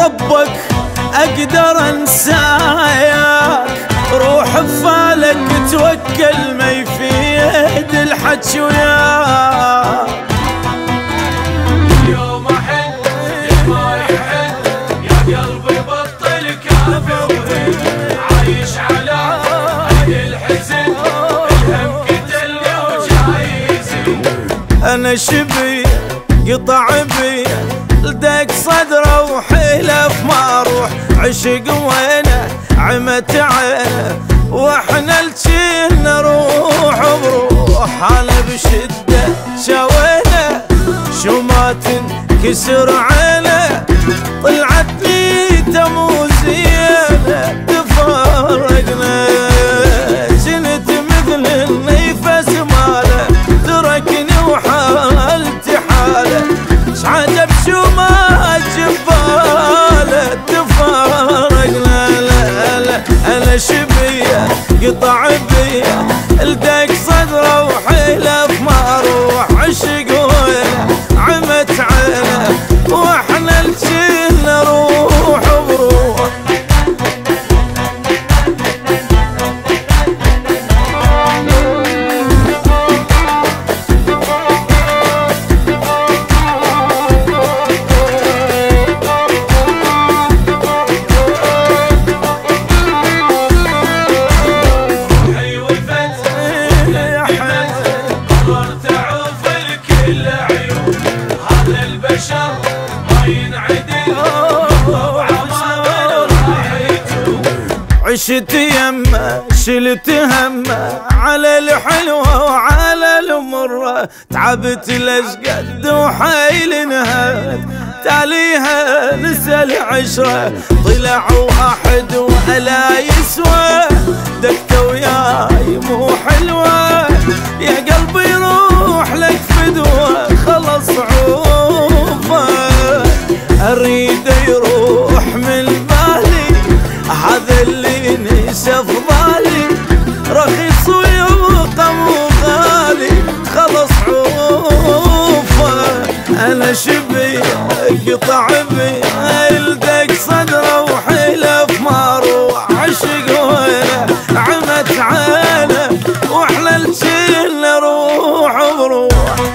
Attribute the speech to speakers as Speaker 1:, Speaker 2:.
Speaker 1: وربك اقدر انساك، روح بفالك توكل ما يفيد الحكي وياك.
Speaker 2: يوم احن ما يحن يا قلبي بطل كافر، عايش على الحزن الهم قتلني وجايزي.
Speaker 1: انا شبي قطع بي لدق صدره وحلف ما اروح، عشق وينه عمت عينه واحنا الجن نروح بروح. انا بشده شوينا شو ما تنكسر عينه، طلعت نيته مو زينه تفرقنا، جنت مثل النيفس ماله تركني وحالتي حاله، شعجب شو ما جباله تفارقنا. لا لا انا شبيه قطع بيه لدق صدره وحلف ما اروح، عشق وينه عمت عينه واحنا الجن نروح بروح. عشت يمه شلت همه على الحلوة وعلى المرة، تعبت لشقد وحيل نهد تاليها نسى العشرة، طلع واحد ولا يسوى دكة وياي مو حلوة، يا قلبي روح لك فدوة خلص عوفة، اريد يروح من بالي هذا اللي نسى فضالي، رخيص ويبقى مو غالي خلص عوفه. انا شبي قطع بي لدق صدره وحلف ما اروح، عشق وينه عمت عينه واحنا الجن نروح بروح.